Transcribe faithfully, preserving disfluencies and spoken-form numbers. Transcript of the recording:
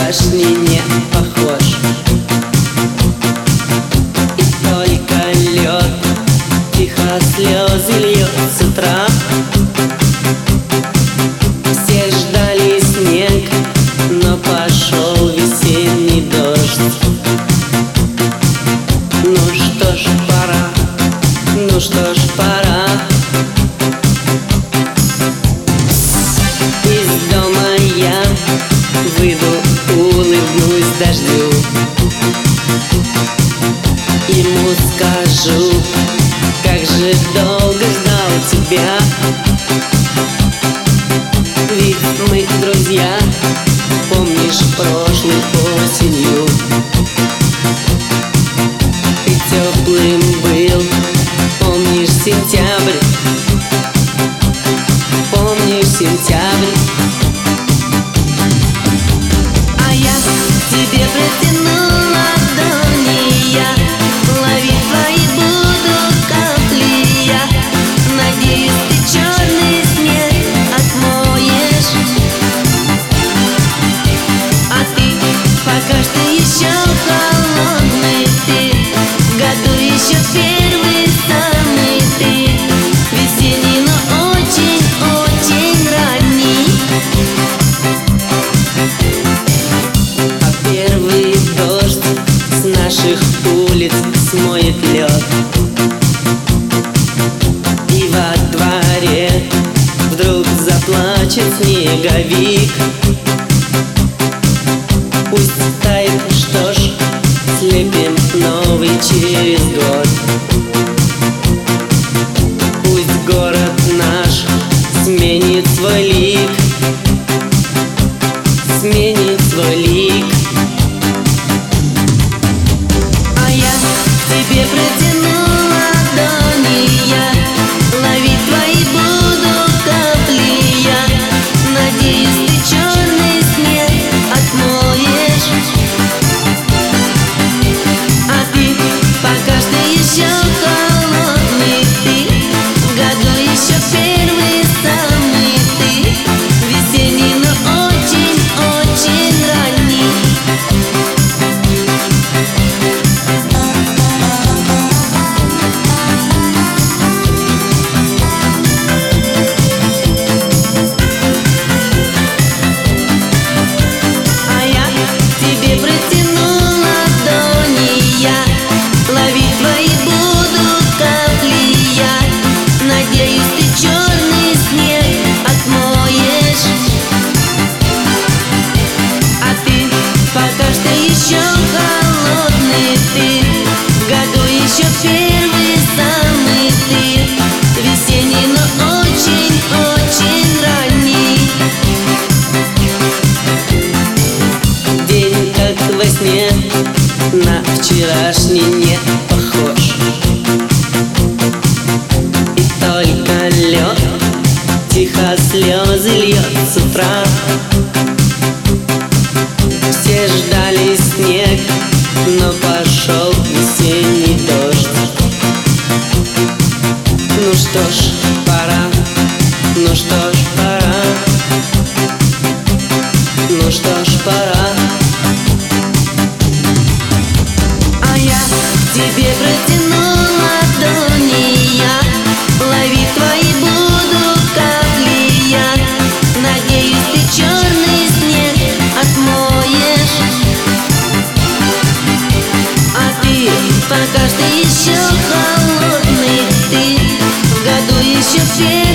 вчерашний не похож. И только лед тихо слезы льет с утра. Все ждали снег, но пошел весенний дождь. Ну что ж, пора, ну что ж, пора. Из дома я выйду, улыбнусь дождю. Ему скажу, как же долго ждал тебя. Ведь мы друзья, помнишь, прошлой осенью ты теплым был, помнишь сентябрь, помнишь сентябрь. А я тебе протяну ладони, я ловить твои буду капли. Я надеюсь, ты черный снег отмоешь, а ты пока что еще холодный. Ты в году еще первый самый, ты весенний, но очень-очень ранний. А первый дождь с наших улиц смоет лед, и во дворе вдруг заплачет снеговик. Пусть тает, что ж, слепим новый через год. Пусть город наш сменит свой лик, сменит свой лик. А я тебе протяну ладони, я ловить твои буду капли. Я надеюсь, ты черный снег отмоешь, а ты пока что еще холодный. Ты в году еще первый самый, ты весенний, но очень-очень ранний. А я тебе протяну ладони, я ловить твои буду капли. Я надеюсь, ты черный снег отмоешь, а ты пока что еще холодный. Ты в году еще первый самый, ты весенний, но очень-очень ранний. День как во сне, на вчерашний не похож. И только лед тихо слезы льет с утра. Все ждали снег, но пошел весенний дождь. Ну что ж, пора, ну что ж, пора, ну что ж, пора. А я тебе протяну ладони, я ловить твои буду капли. Я надеюсь, ты черный снег отмоешь, а ты пока что еще холодный. Ты в году еще первый